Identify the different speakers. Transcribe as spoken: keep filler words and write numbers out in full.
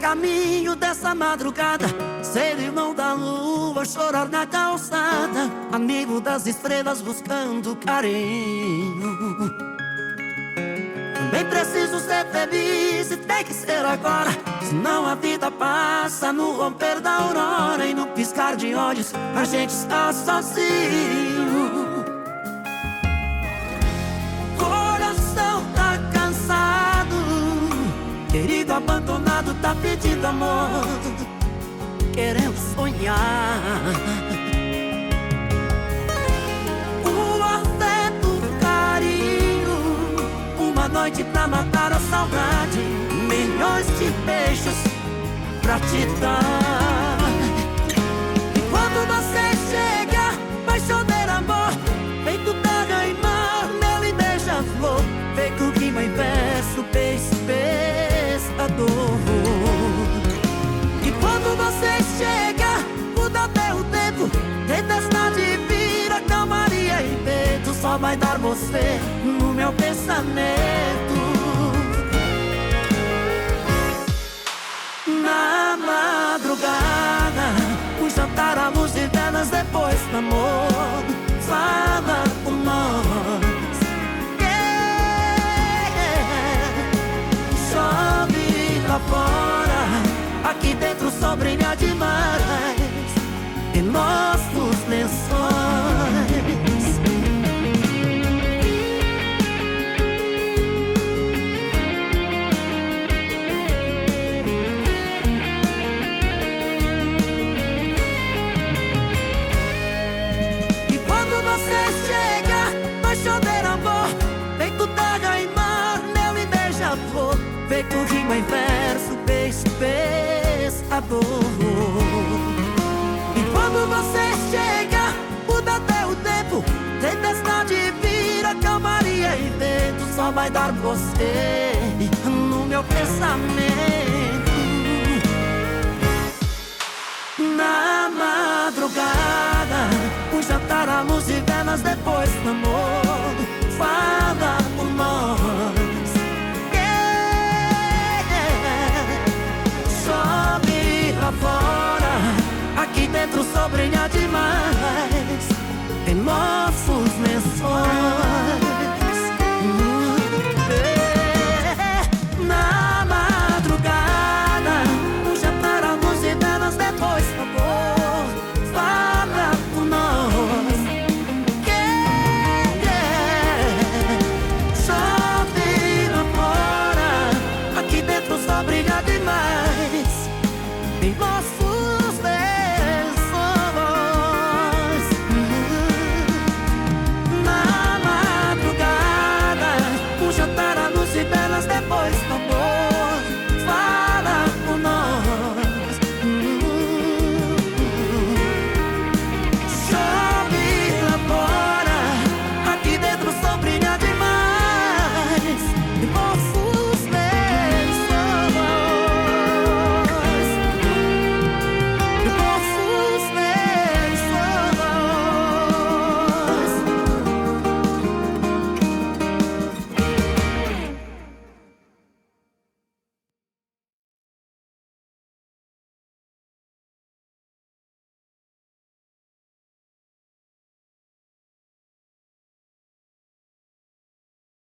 Speaker 1: caminho dessa madrugada, ser irmão da lua, chorar na calçada, amigo das estrelas buscando carinho. Também preciso ser feliz e tem que ser agora, senão a vida passa no romper da aurora, e no piscar de olhos a gente está sozinho. Coração tá cansado, querido abandonado tá pedindo amor, querendo sonhar. O afeto, o carinho, uma noite pra matar a saudade, milhões de beijos pra te dar. E quando você chega, paixoneiro amor, feito terra e mar, mel e beija-flor, feito rima em verso, beijo, pescador. E quando você chega, muda até o tempo, tempestade vira calmaria e vento, só vai dar você no meu pensamento. Na madrugada, o jantar à luz de velas, depois do amor, fala por nós. Yeah. Chove lá fora, aqui dentro o sol brilha demais em nossos lençóis. Chover amor, feito terra e mar, mel e beija-flor, feito rima em verso, peixe, pescador. E quando você chega, muda até o tempo, tempestade vira calmaria e vento, só vai dar você no meu pensamento. Na madrugada, o jantar à luz de velas, depois do